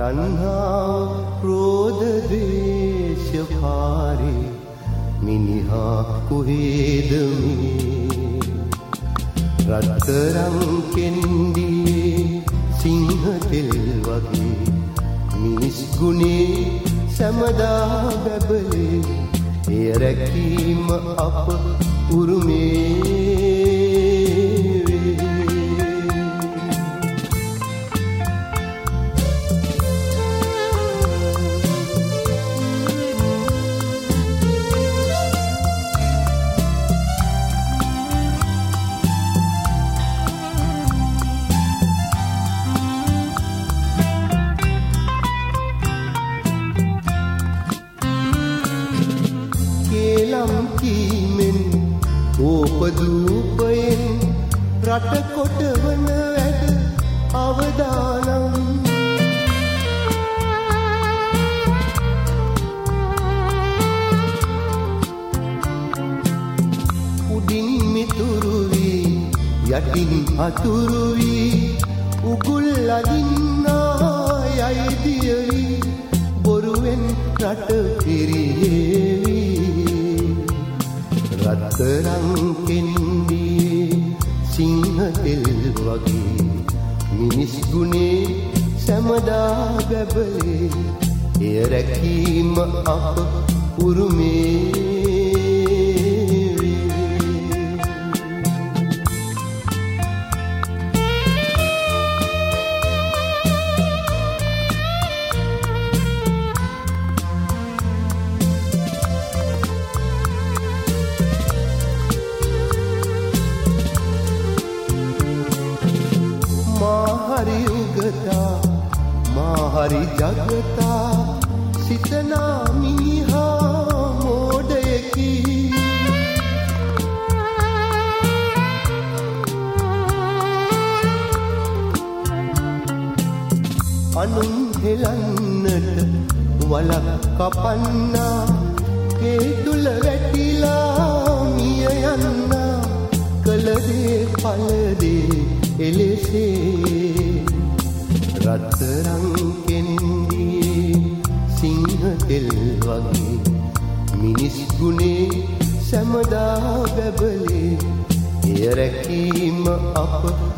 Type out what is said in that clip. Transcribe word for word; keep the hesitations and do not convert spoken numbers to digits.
තණ්හාව ක්‍රෝධ ද්වේෂ පාරේ මිනිහා කොහෙද මේ රත්තරන් කෙන්ඩියේ සිංහ තෙල් වගේ මිනිස් ගුණේ සැමදා බැබලේ එය රැකීම අප උරුමේ ඕපදූපයෙන් රට කොටවන වැඩ අවදානම් උඩින් මිතුරු වී යටින් අතුරු වී උගුල් අදින්නා යයි දියවි බොරුවෙන් රට පිරිහෙවි රත්තරන් කෙන්ඩියේ සිංහ තෙල් වගේ මිනිස් ගුණේ සැමදා බැබලේ එය රැකීම අප උරුමේ හරි උගතා මාහරි ජගතා සිතනා මිනිහා මෝඩයකි අනුන් හෙලන්නට වලක් කපන්නා ඒ තුල වැටිලා මිය යන්නා කලදේ පළදේ එලෙසේ රත්තරන් කෙන්ඩියේ සිංහ තෙල් වගේ මිනිස් ගුණේ සැමදා බැබලේ එය රැකීම අප